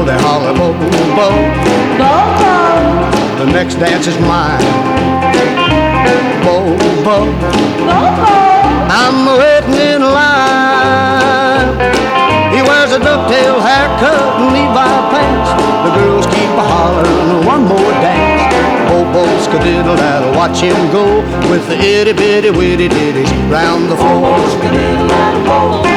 they holler, Bo, Bo, Bo, Bo, the next dance is mine. Bo, Bo, Bo, Bo. I'm waiting in line. He wears a ducktail haircut and Levi pants. The girls keep hollering, one more dance. Bo, skadiddle, that'll watch him go with the itty bitty witty ditties round the floor. Skadiddle, that'll